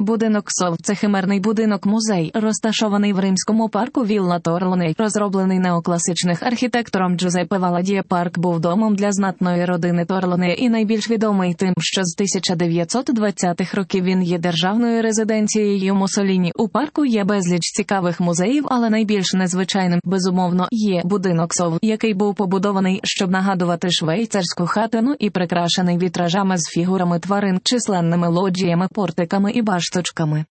Будинок Сов – це химерний будинок-музей, розташований в римському парку Вілла Торлоне. Розроблений неокласичним архітектором Джузеппе Валадіє, парк був домом для знатної родини Торлоне і найбільш відомий тим, що з 1920-х років він є державною резиденцією Муссоліні. У парку є безліч цікавих музеїв, але найбільш незвичайним, безумовно, є будинок Сов, який був побудований, щоб нагадувати швейцарську хатину і прикрашений вітражами з фігурами тварин, численними лоджіями, портиками і башточками.